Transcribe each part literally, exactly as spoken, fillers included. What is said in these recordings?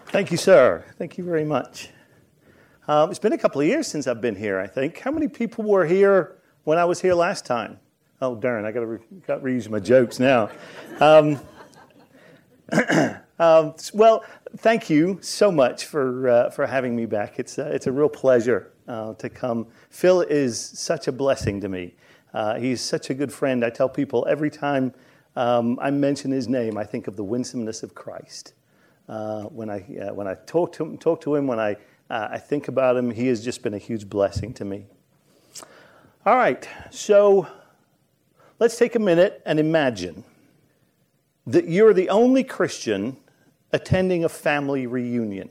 Thank you, sir. Thank you very much. Um, it's been a couple of years since I've been here, I think. How many people were here when I was here last time? Oh, darn, I got to re- got to reuse my jokes now. Um, um, well, thank you so much for uh, for having me back. It's a, it's a real pleasure uh, to come. Phil is such a blessing to me. Uh, he's such a good friend. I tell people every time um, I mention his name, I think of the winsomeness of Christ. Uh, when I uh, when I talk to him, talk to him, when I uh, I think about him, he has just been a huge blessing to me. All right, so let's take a minute and imagine that you're the only Christian attending a family reunion,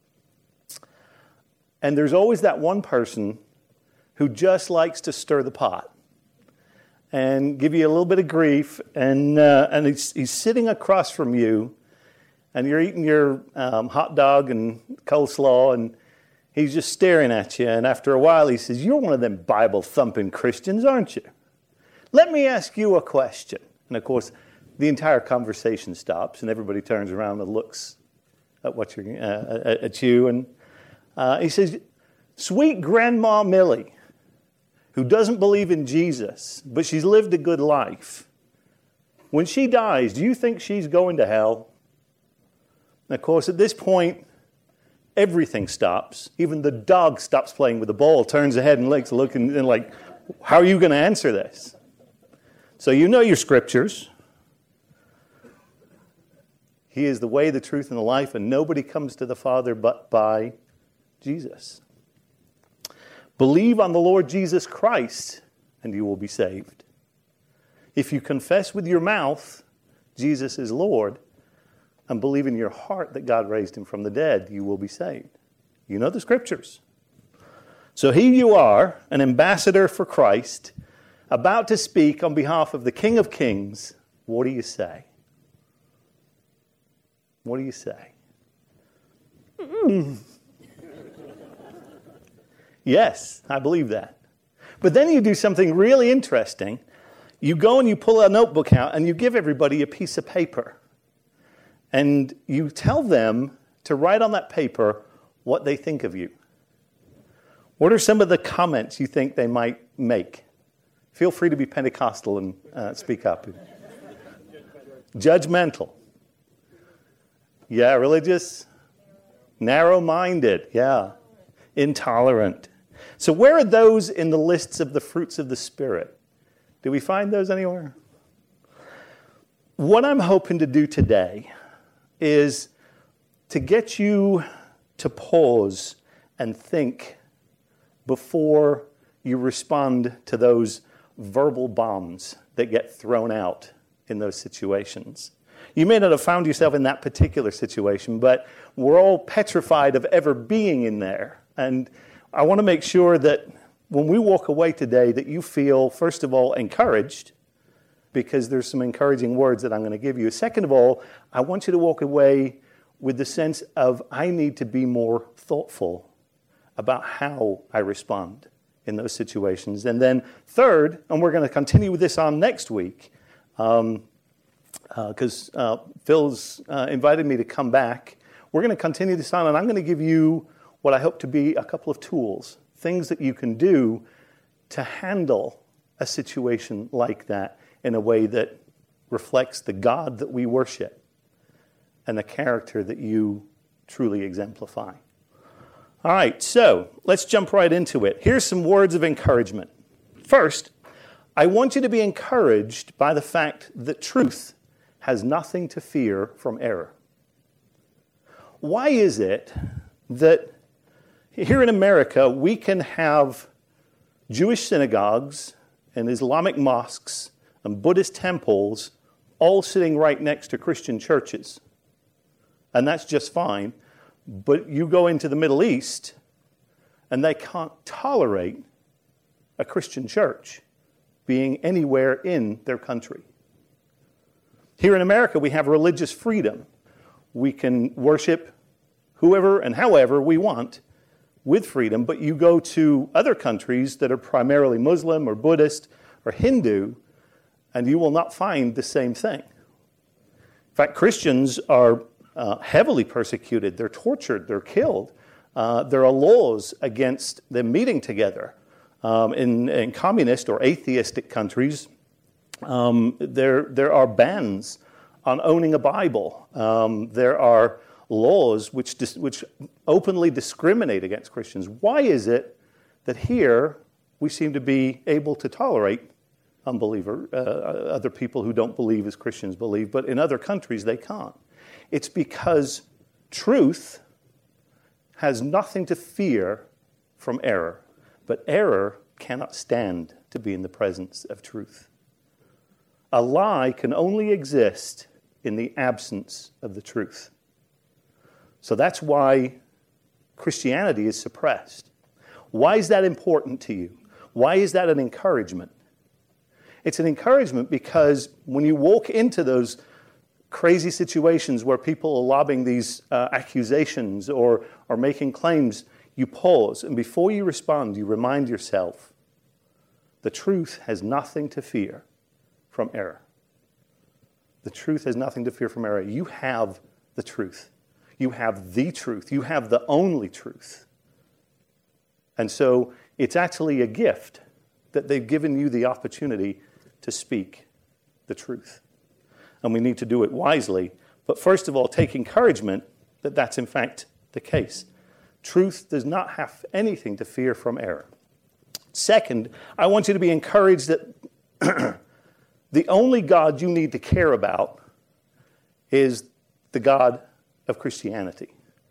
and there's always that one person who just likes to stir the pot and give you a little bit of grief, and uh, and he's, he's sitting across from you. And you're eating your um, hot dog and coleslaw, and he's just staring at you. And after a while, he says, "You're one of them Bible-thumping Christians, aren't you? Let me ask you a question." And of course, the entire conversation stops, and everybody turns around and looks at what you're uh, at you. And uh, he says, "Sweet Grandma Millie, who doesn't believe in Jesus, but she's lived a good life. When she dies, do you think she's going to hell?" And of course, at this point, everything stops. Even the dog stops playing with the ball, turns ahead and looks looking and like, how are you going to answer this? So you know your scriptures. He is the way, the truth, and the life, and nobody comes to the Father but by Jesus. Believe on the Lord Jesus Christ, and you will be saved. If you confess with your mouth Jesus is Lord, and believe in your heart that God raised him from the dead, you will be saved. You know the scriptures. So here you are, an ambassador for Christ, about to speak on behalf of the King of Kings. What do you say? What do you say? Mm. Yes, I believe that. But then you do something really interesting. You go and you pull a notebook out and you give everybody a piece of paper. And you tell them to write on that paper what they think of you. What are some of the comments you think they might make? Feel free to be Pentecostal and uh, speak up. Judgmental. Yeah, religious. Narrow-minded. Yeah. Intolerant. So where are those in the lists of the fruits of the Spirit? Do we find those anywhere? What I'm hoping to do today is to get you to pause and think before you respond to those verbal bombs that get thrown out in those situations. You may not have found yourself in that particular situation, but we're all petrified of ever being in there. And I want to make sure that when we walk away today that you feel, first of all, encouraged, because there's some encouraging words that I'm going to give you. Second of all, I want you to walk away with the sense of I need to be more thoughtful about how I respond in those situations. And then third, and we're going to continue with this on next week, um, because uh, uh, Phil's uh, invited me to come back. We're going to continue this on, and I'm going to give you what I hope to be a couple of tools, things that you can do to handle a situation like that in a way that reflects the God that we worship and the character that you truly exemplify. All right, so let's jump right into it. Here's some words of encouragement. First, I want you to be encouraged by the fact that truth has nothing to fear from error. Why is it that here in America we can have Jewish synagogues and Islamic mosques and Buddhist temples all sitting right next to Christian churches? And that's just fine. But you go into the Middle East, and they can't tolerate a Christian church being anywhere in their country. Here in America, we have religious freedom. We can worship whoever and however we want with freedom, but you go to other countries that are primarily Muslim or Buddhist or Hindu, and you will not find the same thing. In fact, Christians are uh, heavily persecuted. They're tortured. They're killed. Uh, there are laws against them meeting together. Um, in, in communist or atheistic countries, um, there, there are bans on owning a Bible. Um, there are laws which, dis- which openly discriminate against Christians. Why is it that here we seem to be able to tolerate unbeliever, uh, other people who don't believe as Christians believe, but in other countries they can't? It's because truth has nothing to fear from error, but error cannot stand to be in the presence of truth. A lie can only exist in the absence of the truth. So that's why Christianity is suppressed. Why is that important to you? Why is that an encouragement? It's an encouragement because when you walk into those crazy situations where people are lobbing these uh, accusations or are making claims, you pause, and before you respond, you remind yourself the truth has nothing to fear from error. The truth has nothing to fear from error. You have the truth. You have the truth. You have the only truth. And so it's actually a gift that they've given you the opportunity to speak the truth. And we need to do it wisely. But first of all, take encouragement that that's in fact the case. Truth does not have anything to fear from error. Second, I want you to be encouraged that the only God you need to care about is the God of Christianity.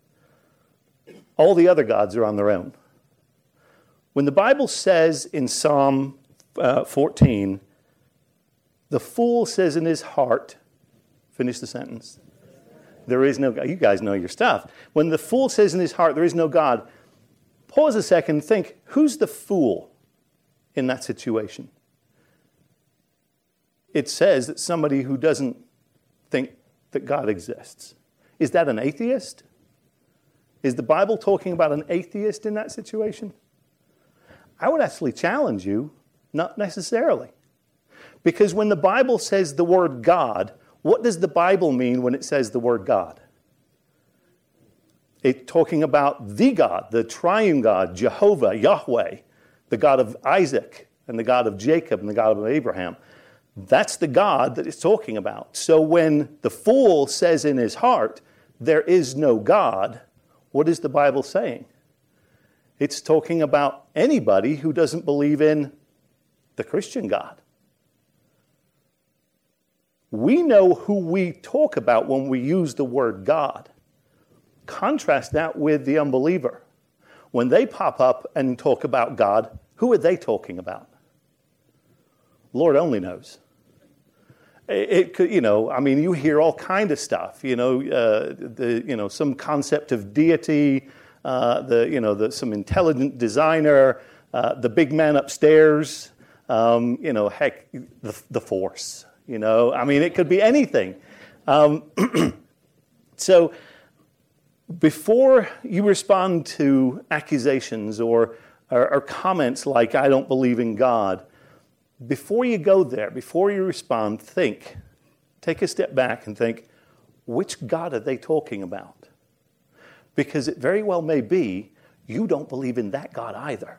All the other gods are on their own. When the Bible says in Psalm uh, fourteen, the fool says in his heart, finish the sentence, there is no God. You guys know your stuff. When the fool says in his heart, there is no God, pause a second, think, who's the fool in that situation? It says that somebody who doesn't think that God exists. Is that an atheist? Is the Bible talking about an atheist in that situation? I would actually challenge you, not necessarily. Because when the Bible says the word God, what does the Bible mean when it says the word God? It's talking about the God, the triune God, Jehovah, Yahweh, the God of Isaac and the God of Jacob and the God of Abraham. That's the God that it's talking about. So when the fool says in his heart, there is no God, what is the Bible saying? It's talking about anybody who doesn't believe in the Christian God. We know who we talk about when we use the word God. Contrast that with the unbeliever. When they pop up and talk about God, who are they talking about? Lord only knows. It could, you know, I mean, you hear all kind of stuff, you know, uh, the, you know, some concept of deity, uh, the, you know, the, some intelligent designer, uh, the big man upstairs, um, you know, heck, the, the force, you know, I mean, it could be anything. Um, so before you respond to accusations or, or, or comments like, I don't believe in God, before you go there, before you respond, think. Take a step back and think, which God are they talking about? Because it very well may be you don't believe in that God either.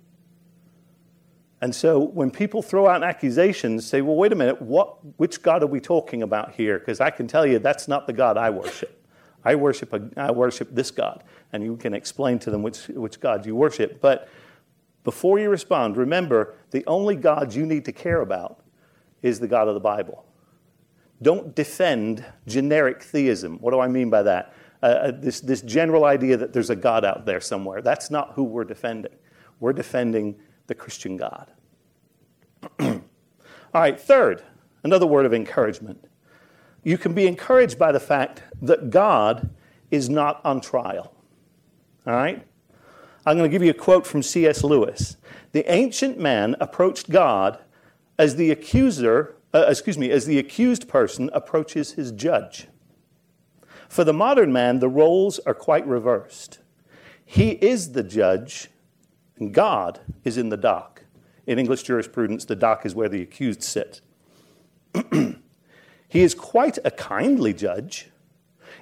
And so when people throw out accusations, say, well, wait a minute, what, which God are we talking about here? Because I can tell you that's not the God I worship. I worship a, I worship this God. And you can explain to them which, which God you worship. But before you respond, remember, the only God you need to care about is the God of the Bible. Don't defend generic theism. What do I mean by that? Uh, this, this general idea that there's a God out there somewhere. That's not who we're defending. We're defending the Christian God. All right, third, another word of encouragement. You can be encouraged by the fact that God is not on trial. All right? I'm going to give you a quote from C S Lewis. The ancient man approached God as the accuser, uh, excuse me, as the accused person approaches his judge. For the modern man, the roles are quite reversed. He is the judge, and God is in the dock. In English jurisprudence, the dock is where the accused sit. He is quite a kindly judge.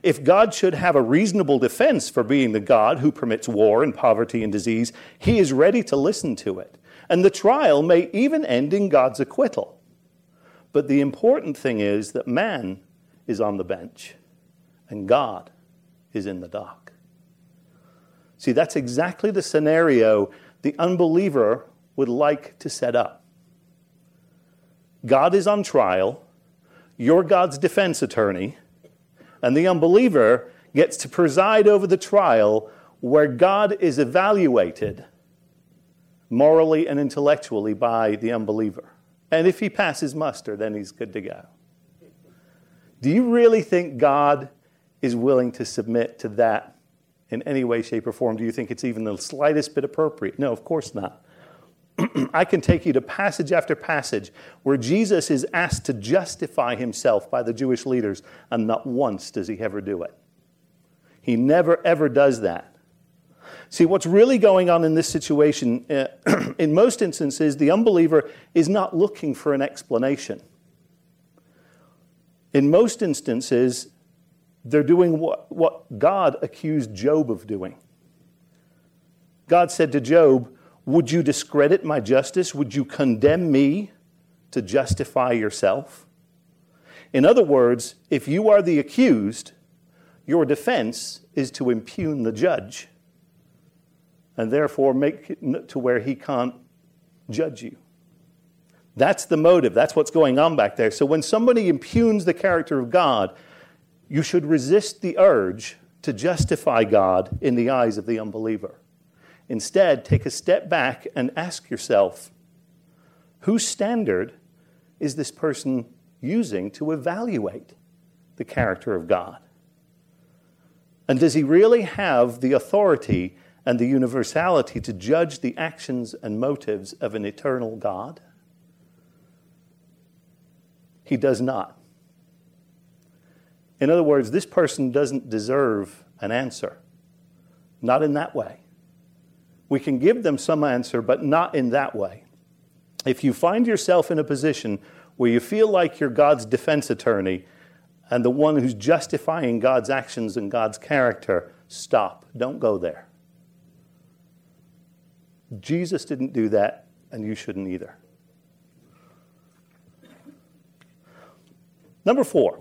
If God should have a reasonable defense for being the God who permits war and poverty and disease, he is ready to listen to it. And the trial may even end in God's acquittal. But the important thing is that man is on the bench and God is in the dock. See, that's exactly the scenario the unbeliever would like to set up. God is on trial, you're God's defense attorney, and the unbeliever gets to preside over the trial where God is evaluated morally and intellectually by the unbeliever. And if he passes muster, then he's good to go. Do you really think God is willing to submit to that in any way, shape, or form? Do you think it's even the slightest bit appropriate? No, of course not. I can take you to passage after passage where Jesus is asked to justify himself by the Jewish leaders, and not once does he ever do it. He never, ever does that. See, what's really going on in this situation, uh, in most instances, the unbeliever is not looking for an explanation. In most instances, they're doing what, what God accused Job of doing. God said to Job, "Would you discredit my justice? Would you condemn me to justify yourself?" In other words, if you are the accused, your defense is to impugn the judge, and therefore make it to where he can't judge you. That's the motive. That's what's going on back there. So when somebody impugns the character of God, you should resist the urge to justify God in the eyes of the unbeliever. Instead, take a step back and ask yourself, whose standard is this person using to evaluate the character of God? And does he really have the authority and the universality to judge the actions and motives of an eternal God? He does not. In other words, this person doesn't deserve an answer. Not in that way. We can give them some answer, but not in that way. If you find yourself in a position where you feel like you're God's defense attorney and the one who's justifying God's actions and God's character, stop. Don't go there. Jesus didn't do that, and you shouldn't either. Number four,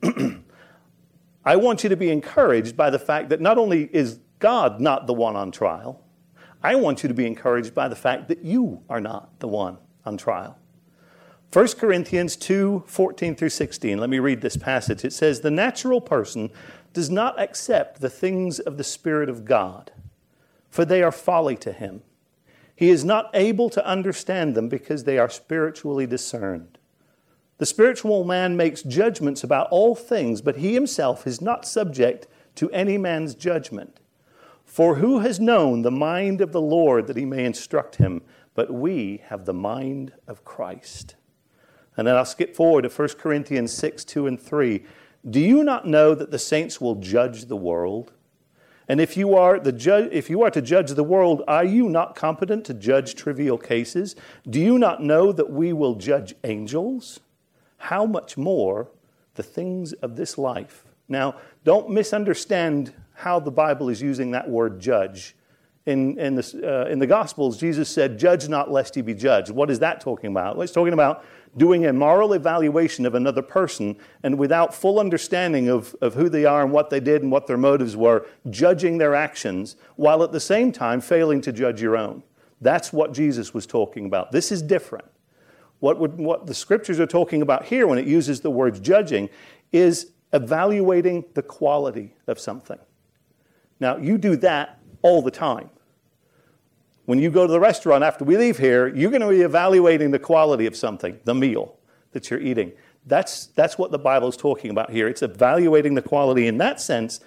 I want you to be encouraged by the fact that not only is God not the one on trial, I want you to be encouraged by the fact that you are not the one on trial. First Corinthians two, fourteen through sixteen. Let me read this passage. It says, "The natural person does not accept the things of the Spirit of God, for they are folly to him. He is not able to understand them because they are spiritually discerned. The spiritual man makes judgments about all things, but he himself is not subject to any man's judgment. For who has known the mind of the Lord that he may instruct him? But we have the mind of Christ." And then I'll skip forward to First Corinthians six, two and three. "Do you not know that the saints will judge the world? And if you are the ju- if you are to judge the world, are you not competent to judge trivial cases? Do you not know that we will judge angels? How much more the things of this life?" Now, don't misunderstand how the Bible is using that word judge. In, in, the, uh, in the Gospels, Jesus said, "Judge not lest ye be judged." What is that talking about? Well, it's talking about doing a moral evaluation of another person and without full understanding of, of who they are and what they did and what their motives were, judging their actions while at the same time failing to judge your own. That's what Jesus was talking about. This is different. What, would, what the scriptures are talking about here when it uses the word judging is evaluating the quality of something. Now, you do that all the time. When you go to the restaurant after we leave here, you're going to be evaluating the quality of something, the meal that you're eating. That's, that's what the Bible is talking about here. It's evaluating the quality. In that sense,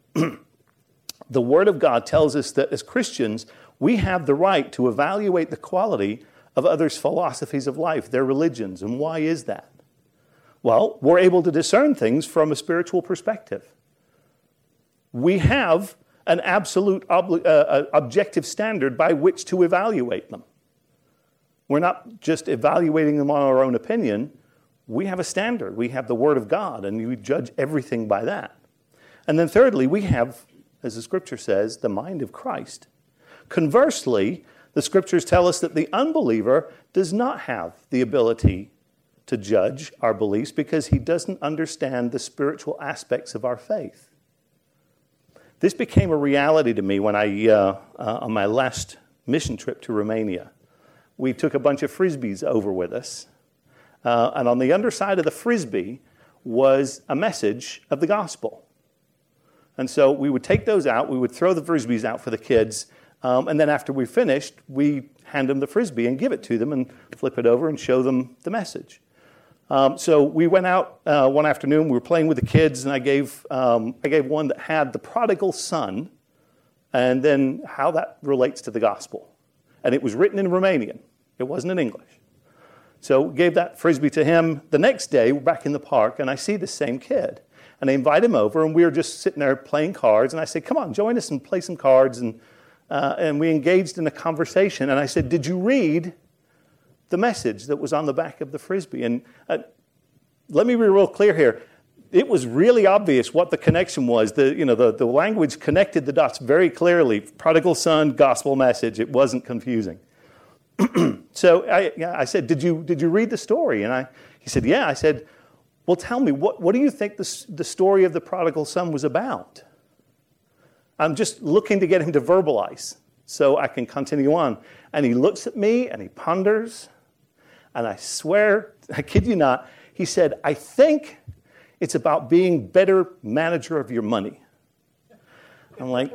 the Word of God tells us that as Christians, we have the right to evaluate the quality of others' philosophies of life, their religions. And why is that? Well, we're able to discern things from a spiritual perspective. We have an absolute ob- uh, objective standard by which to evaluate them. We're not just evaluating them on our own opinion. We have a standard. We have the Word of God, and we judge everything by that. And then thirdly, we have, as the Scripture says, the mind of Christ. Conversely, the Scriptures tell us that the unbeliever does not have the ability to judge our beliefs because he doesn't understand the spiritual aspects of our faith. This became a reality to me when I, uh, uh, on my last mission trip to Romania. We took a bunch of Frisbees over with us, uh, and on the underside of the Frisbee was a message of the gospel. And so we would take those out, we would throw the Frisbees out for the kids, um, and then after we finished, we hand them the Frisbee and give it to them and flip it over and show them the message. Um, so we went out uh, one afternoon, we were playing with the kids, and I gave um, I gave one that had the prodigal son, and then how that relates to the gospel. And it was written in Romanian. It wasn't in English. So we gave that Frisbee to him. The next day, we're back in the park, and I see the same kid. And I invite him over, and we were just sitting there playing cards, and I said, come on, join us and play some cards. And, uh, and we engaged in a conversation, and I said, did you read the message that was on the back of the Frisbee? And uh, let me be real clear here. It was really obvious what the connection was. The, you know, the, the language connected the dots very clearly. Prodigal son, gospel message. It wasn't confusing. So I, yeah, I said, did you, did you read the story? And I, he said, yeah. I said, well, tell me, what, what do you think the, the story of the prodigal son was about? I'm just looking to get him to verbalize so I can continue on. And he looks at me and he ponders. And I swear, I kid you not, he said, I think it's about being better manager of your money. I'm like,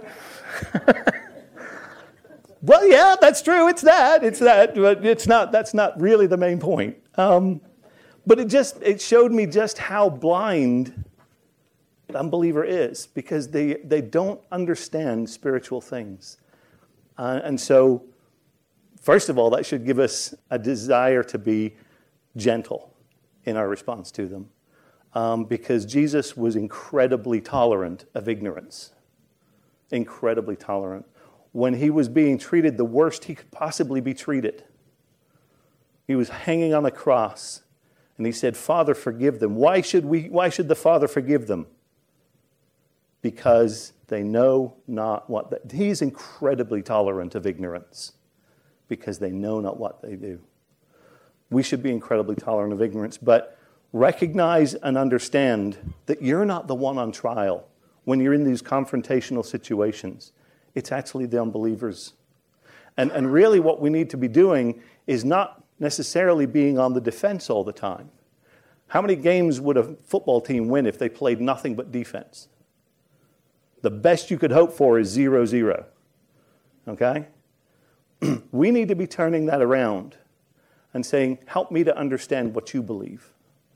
well, yeah, that's true. It's that. It's that. But it's not. That's not really the main point. Um, but it just it showed me just how blind the unbeliever is because they they don't understand spiritual things, uh, and so first of all, that should give us a desire to be gentle in our response to them. Um, because Jesus was incredibly tolerant of ignorance. Incredibly tolerant. When he was being treated the worst he could possibly be treated, he was hanging on a cross, and he said, Father, forgive them. Why should we? Why should the Father forgive them? Because they know not what they, he's incredibly tolerant of ignorance, because they know not what they do. We should be incredibly tolerant of ignorance, but recognize and understand that you're not the one on trial when you're in these confrontational situations. It's actually the unbelievers. And, and really what we need to be doing is not necessarily being on the defense all the time. How many games would a football team win if they played nothing but defense? The best you could hope for is zero zero. Okay? We need to be turning that around and saying, help me to understand what you believe.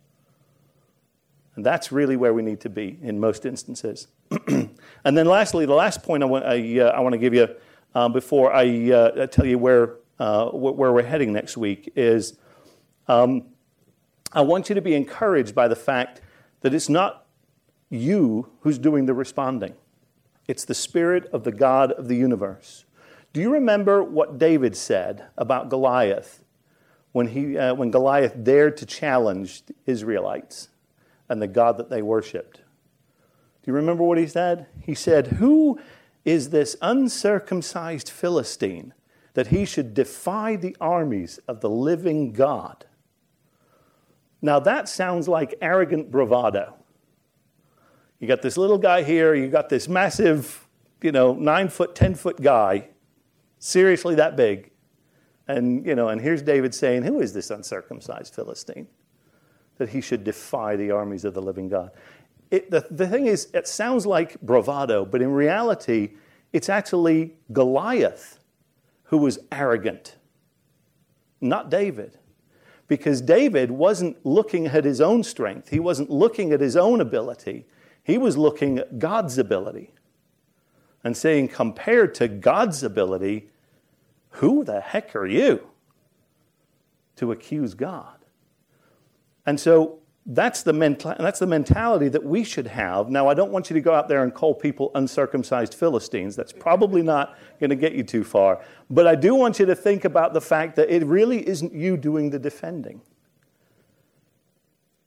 And that's really where we need to be in most instances. And then lastly, the last point I want, I, uh, I want to give you uh, before I uh, tell you where, uh, where we're heading next week is um, I want you to be encouraged by the fact that it's not you who's doing the responding. It's the Spirit of the God of the universe. Do you remember what David said about Goliath when, he, uh, when Goliath dared to challenge the Israelites and the God that they worshipped? Do you remember what he said? He said, who is this uncircumcised Philistine that he should defy the armies of the living God? Now that sounds like arrogant bravado. You got this little guy here, you got this massive, you know, nine foot, ten foot guy, seriously that big. And, you know, and here's David saying, who is this uncircumcised Philistine that he should defy the armies of the living God? It, the, the thing is, it sounds like bravado, but in reality, it's actually Goliath who was arrogant, not David. Because David wasn't looking at his own strength. He wasn't looking at his own ability. He was looking at God's ability and saying, compared to God's ability, who the heck are you to accuse God? And so that's the menta- that's the mentality that we should have. Now, I don't want you to go out there and call people uncircumcised Philistines. That's probably not going to get you too far. But I do want you to think about the fact that it really isn't you doing the defending.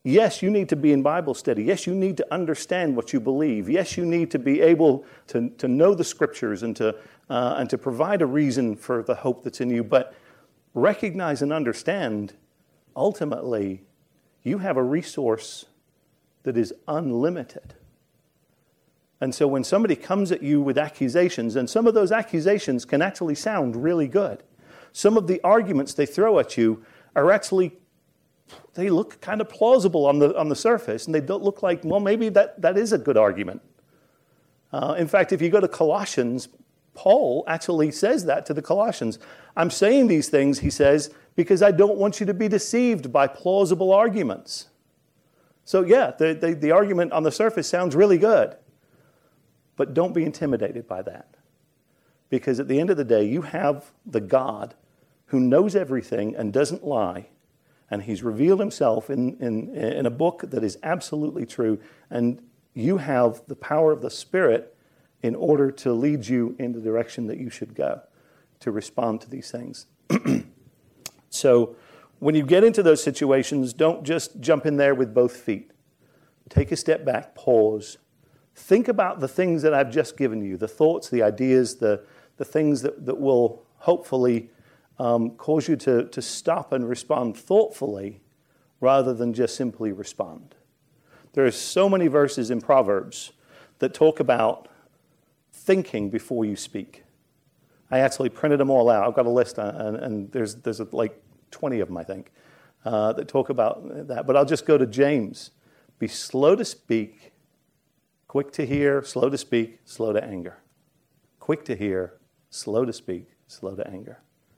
Yes, you need to be in Bible study. Yes, you need to understand what you believe. Yes, you need to be able to, to know the Scriptures and to, uh, and to provide a reason for the hope that's in you. But recognize and understand, ultimately, you have a resource that is unlimited. And so when somebody comes at you with accusations, and some of those accusations can actually sound really good. Some of the arguments they throw at you are actually, they look kind of plausible on the on the surface, and they don't look like, well, maybe that, that is a good argument. Uh, in fact, if you go to Colossians, Paul actually says that to the Colossians. I'm saying these things, he says, because I don't want you to be deceived by plausible arguments. So yeah, the, the, the argument on the surface sounds really good, but don't be intimidated by that. Because at the end of the day, you have the God who knows everything and doesn't lie, and he's revealed himself in, in, in a book that is absolutely true, and you have the power of the Spirit in order to lead you in the direction that you should go to respond to these things. So when you get into those situations, don't just jump in there with both feet. Take a step back, pause. Think about the things that I've just given you, the thoughts, the ideas, the, the things that, that will hopefully um, cause you to, to stop and respond thoughtfully rather than just simply respond. There are so many verses in Proverbs that talk about thinking before you speak. I actually printed them all out. I've got a list, and, and there's there's like twenty of them, I think, uh, that talk about that. But I'll just go to James. Be slow to speak, quick to hear, slow to speak, slow to anger. Quick to hear, slow to speak, slow to anger.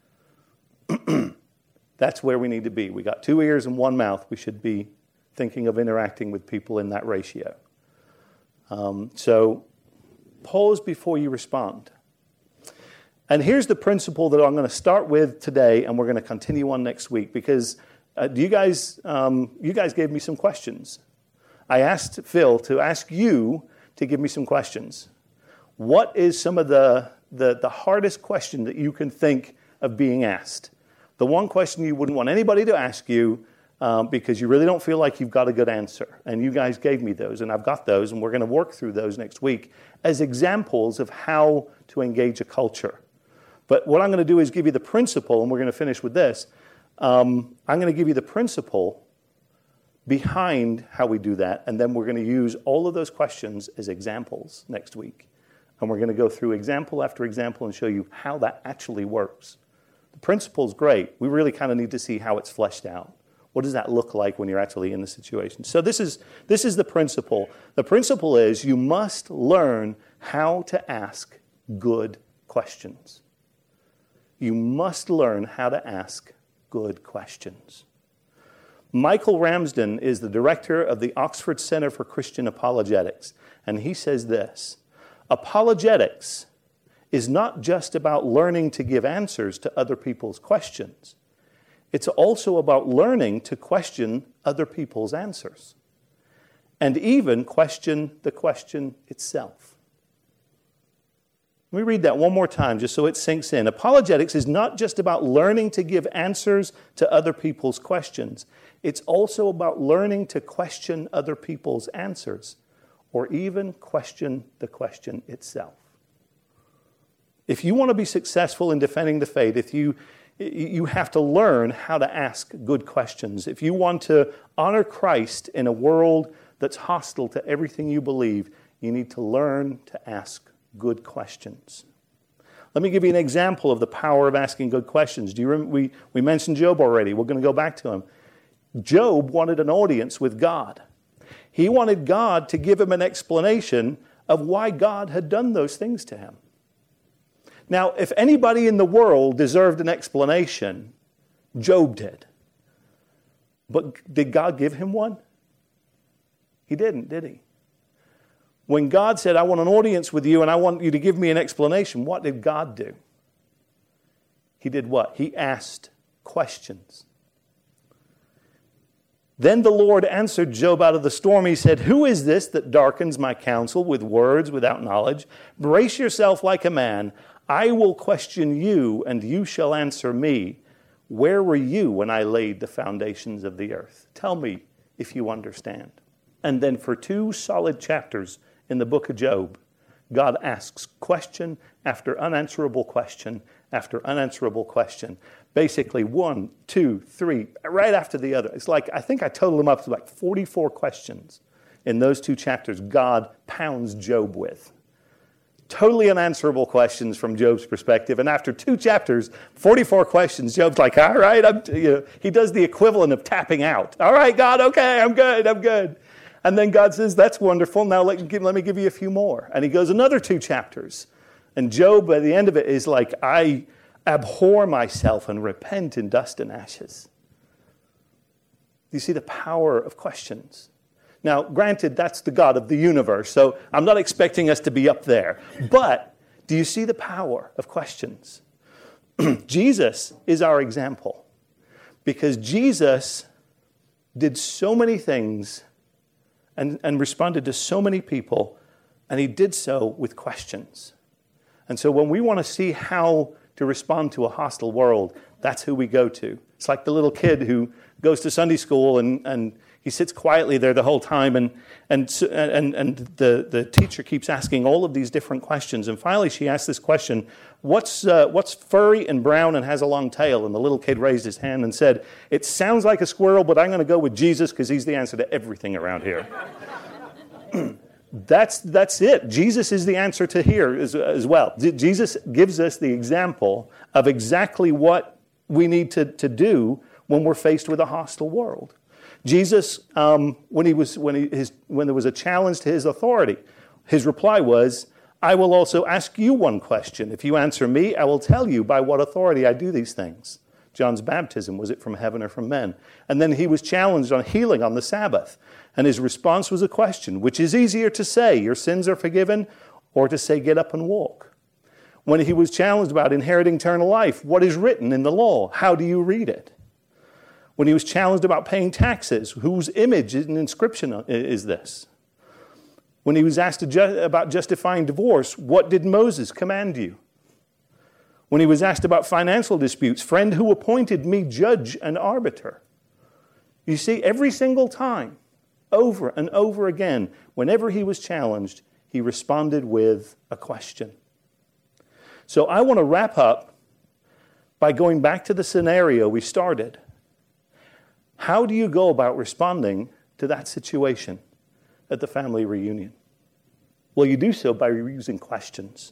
That's where we need to be. We got two ears and one mouth. We should be thinking of interacting with people in that ratio. Um, so pause before you respond. And here's the principle that I'm going to start with today, and we're going to continue on next week, because uh, do you guys, um, you guys gave me some questions. I asked Phil to ask you to give me some questions. What is some of the, the, the hardest question that you can think of being asked? The one question you wouldn't want anybody to ask you um, because you really don't feel like you've got a good answer. And you guys gave me those, and I've got those, and we're going to work through those next week as examples of how to engage a culture. But what I'm going to do is give you the principle, and we're going to finish with this. Um, I'm going to give you the principle behind how we do that, and then we're going to use all of those questions as examples next week. And we're going to go through example after example and show you how that actually works. The principle is great. We really kind of need to see how it's fleshed out. What does that look like when you're actually in the situation? So this is, this is the principle. The principle is you must learn how to ask good questions. You must learn how to ask good questions. Michael Ramsden is the director of the Oxford Center for Christian Apologetics, and he says this: apologetics is not just about learning to give answers to other people's questions. It's also about learning to question other people's answers, and even question the question itself. Let me read that one more time just so it sinks in. Apologetics is not just about learning to give answers to other people's questions. It's also about learning to question other people's answers, or even question the question itself. If you want to be successful in defending the faith, if you, you have to learn how to ask good questions. If you want to honor Christ in a world that's hostile to everything you believe, you need to learn to ask good questions. Let me give you an example of the power of asking good questions. Do you remember, we, we mentioned Job already. We're going to go back to him. Job wanted an audience with God. He wanted God to give him an explanation of why God had done those things to him. Now, if anybody in the world deserved an explanation, Job did. But did God give him one? He didn't, did he? When God said, I want an audience with you and I want you to give me an explanation, what did God do? He did what? He asked questions. Then the Lord answered Job out of the storm. He said, who is this that darkens my counsel with words without knowledge? Brace yourself like a man. I will question you, and you shall answer me. Where were you when I laid the foundations of the earth? Tell me, if you understand. And then for two solid chapters in the book of Job, God asks question after unanswerable question after unanswerable question. Basically one, two, three, right after the other. It's like, I think I totaled them up to like forty-four questions in those two chapters God pounds Job with. Totally unanswerable questions from Job's perspective. And after two chapters, forty-four questions, Job's like, all right, I'm, you know, he does the equivalent of tapping out. All right, God, okay, I'm good, I'm good. And then God says, that's wonderful. Now let, let me give you a few more. And he goes another two chapters. And Job, at the end of it, is like, I abhor myself and repent in dust and ashes. Do you see the power of questions? Now, granted, that's the God of the universe, so I'm not expecting us to be up there. But do you see the power of questions? Jesus is our example, because Jesus did so many things and, and responded to so many people, and he did so with questions. And so when we want to see how to respond to a hostile world, that's who we go to. It's like the little kid who goes to Sunday school and, and he sits quietly there the whole time, and and and and the, the teacher keeps asking all of these different questions. And finally she asks this question, what's uh, what's furry and brown and has a long tail? And the little kid raised his hand and said, it sounds like a squirrel, but I'm going to go with Jesus because he's the answer to everything around here. That's that's it. Jesus is the answer to here as, as well. Jesus gives us the example of exactly what we need to, to do when we're faced with a hostile world. Jesus, um, when he was when he, his when there was a challenge to his authority, his reply was, I will also ask you one question. If you answer me, I will tell you by what authority I do these things. John's baptism, was it from heaven or from men? And then he was challenged on healing on the Sabbath. And his response was a question, which is easier to say, your sins are forgiven, or to say, get up and walk? When he was challenged about inheriting eternal life, what is written in the law? How do you read it? When he was challenged about paying taxes, whose image and inscription is this? When he was asked ju- about justifying divorce, what did Moses command you? When he was asked about financial disputes, friend, who appointed me judge and arbiter? You see, every single time, over and over again, whenever he was challenged, he responded with a question. So I want to wrap up by going back to the scenario we started. How do you go about responding to that situation at the family reunion? Well, you do so by using questions.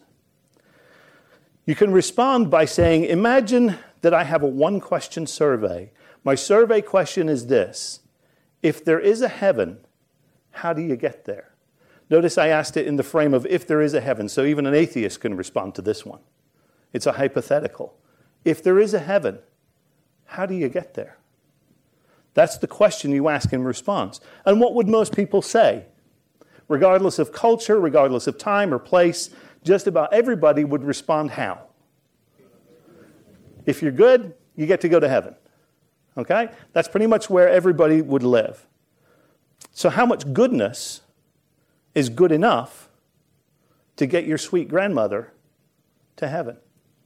You can respond by saying, imagine that I have a one-question survey. My survey question is this: if there is a heaven, how do you get there? Notice I asked it in the frame of if there is a heaven, so even an atheist can respond to this one. It's a hypothetical. If there is a heaven, how do you get there? That's the question you ask in response. And what would most people say? Regardless of culture, regardless of time or place, just about everybody would respond how? If you're good, you get to go to heaven. Okay? That's pretty much where everybody would live. So how much goodness is good enough to get your sweet grandmother to heaven?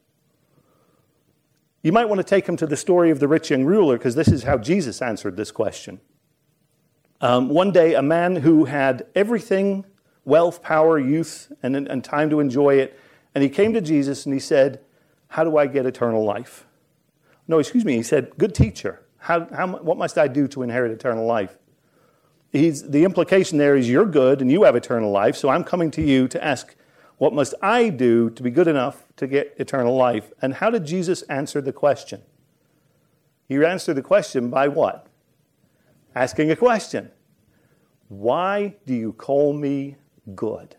You might want to take him to the story of the rich young ruler, because this is how Jesus answered this question. Um, one day, a man who had everything, wealth, power, youth, and, and time to enjoy it, and he came to Jesus and he said, how do I get eternal life? No, excuse me, he said, good teacher, how, how, what must I do to inherit eternal life? He's, the implication there is you're good and you have eternal life, so I'm coming to you to ask, what must I do to be good enough to get eternal life? And how did Jesus answer the question? He answered the question by what? Asking a question. Why do you call me good?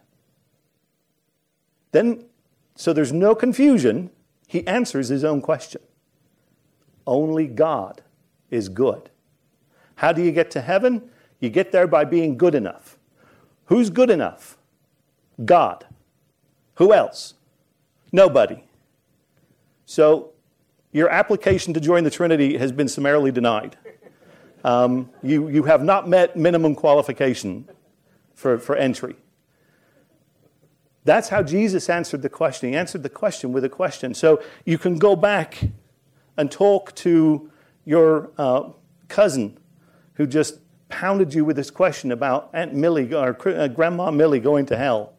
Then, so there's no confusion, he answers his own question. Only God is good. How do you get to heaven? You get there by being good enough. Who's good enough? God. Who else? Nobody. So your application to join the Trinity has been summarily denied. Um, you, you have not met minimum qualification for, for entry. That's how Jesus answered the question. He answered the question with a question. So you can go back and talk to your uh, cousin who just hounded you with this question about Aunt Millie or uh, Grandma Millie going to hell,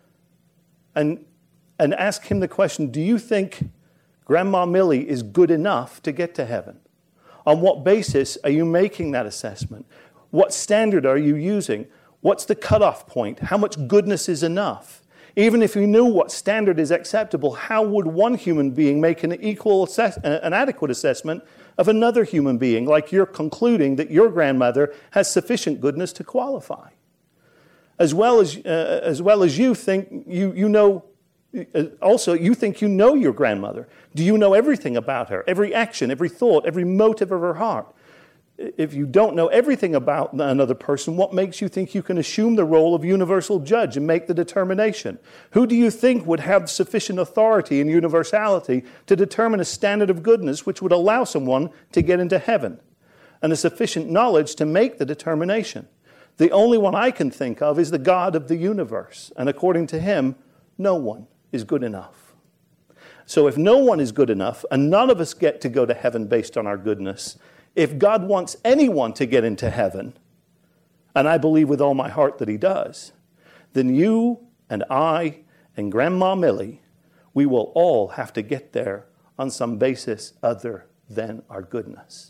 and and ask him the question, do you think Grandma Millie is good enough to get to heaven? On what basis are you making that assessment? What standard are you using? What's the cutoff point? How much goodness is enough? Even if you knew what standard is acceptable, how would one human being make an equal, assess- an adequate assessment of another human being, like you're concluding that your grandmother has sufficient goodness to qualify? As well as, uh, as well as you think you, you know, uh, also you think you know your grandmother. Do you know everything about her, every action, every thought, every motive of her heart? If you don't know everything about another person, what makes you think you can assume the role of universal judge and make the determination? Who do you think would have sufficient authority and universality to determine a standard of goodness which would allow someone to get into heaven, and a sufficient knowledge to make the determination? The only one I can think of is the God of the universe, and according to him, no one is good enough. So if no one is good enough, and none of us get to go to heaven based on our goodness, if God wants anyone to get into heaven, and I believe with all my heart that he does, then you and I and Grandma Millie, we will all have to get there on some basis other than our goodness.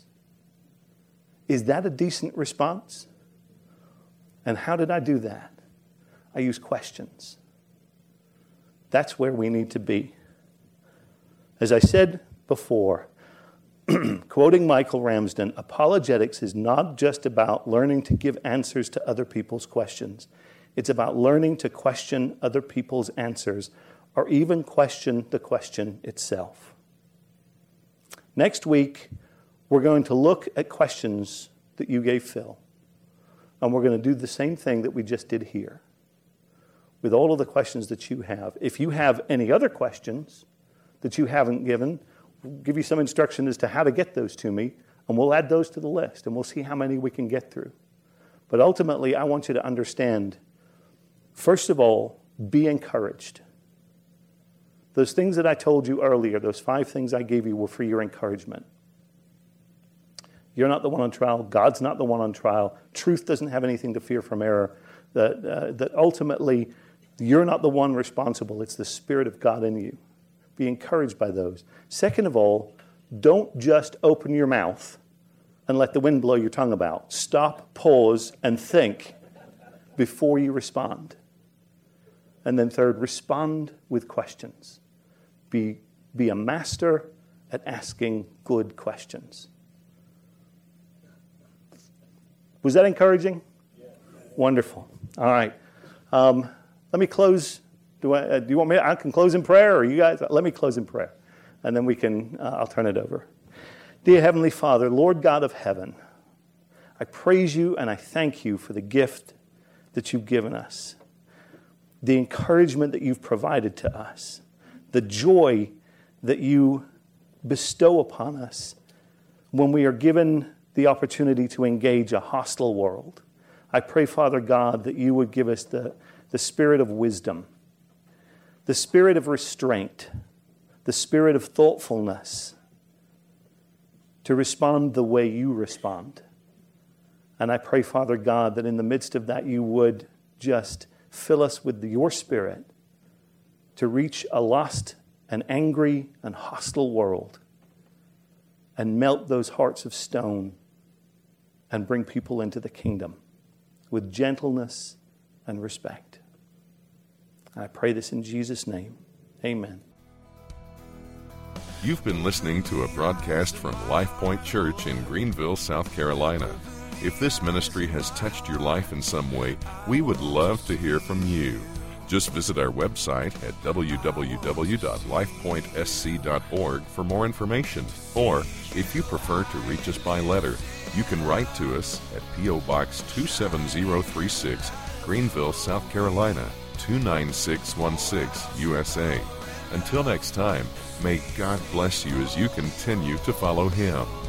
Is that a decent response? And how did I do that? I use questions. That's where we need to be. As I said before, quoting Michael Ramsden, apologetics is not just about learning to give answers to other people's questions. It's about learning to question other people's answers, or even question the question itself. Next week, we're going to look at questions that you gave Phil. And we're going to do the same thing that we just did here, with all of the questions that you have. If you have any other questions that you haven't given, we'll give you some instruction as to how to get those to me, and we'll add those to the list, and we'll see how many we can get through. But ultimately, I want you to understand, first of all, be encouraged. Those things that I told you earlier, those five things I gave you, were for your encouragement. You're not the one on trial. God's not the one on trial. Truth doesn't have anything to fear from error. That, uh, that ultimately, you're not the one responsible. It's the Spirit of God in you. Be encouraged by those. Second of all, don't just open your mouth and let the wind blow your tongue about. Stop, pause, and think before you respond. And then third, respond with questions. Be, be a master at asking good questions. Was that encouraging? Yeah. Wonderful. All right. Um, let me close. Do, I, uh, do you want me? I can close in prayer, or you guys? Let me close in prayer, and then we can. Uh, I'll turn it over. Dear Heavenly Father, Lord God of heaven, I praise you and I thank you for the gift that you've given us, the encouragement that you've provided to us, the joy that you bestow upon us when we are given the opportunity to engage a hostile world. I pray, Father God, that you would give us the, the spirit of wisdom, the spirit of restraint, the spirit of thoughtfulness to respond the way you respond. And I pray, Father God, that in the midst of that you would just fill us with your spirit to reach a lost and angry and hostile world and melt those hearts of stone and bring people into the kingdom with gentleness and respect. And I pray this in Jesus' name. Amen. You've been listening to a broadcast from Life Point Church in Greenville, South Carolina. If this ministry has touched your life in some way, we would love to hear from you. Just visit our website at w w w dot life point s c dot org for more information. Or, if you prefer to reach us by letter, you can write to us at P O Box two seven zero three six, Greenville, South Carolina, two nine six one six, U S A. Until next time, may God bless you as you continue to follow Him.